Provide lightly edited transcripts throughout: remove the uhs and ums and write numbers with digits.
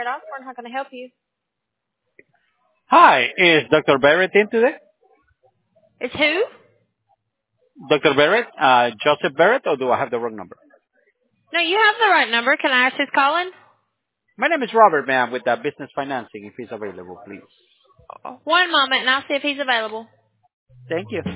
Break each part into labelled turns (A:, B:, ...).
A: Osborne. How can I help you?
B: Hi, is Dr. Barrett in today?
A: It's who?
B: Dr. Barrett? Joseph Barrett, or do I have the wrong number?
A: No, you have the right number. Can I ask who's calling?
B: My name is Robert, ma'am, with Business Financing, if he's available, please.
A: One moment, and I'll see if he's available.
B: Thank you.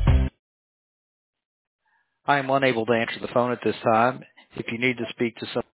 C: I am unable to answer the phone at this time. If you need to speak to someone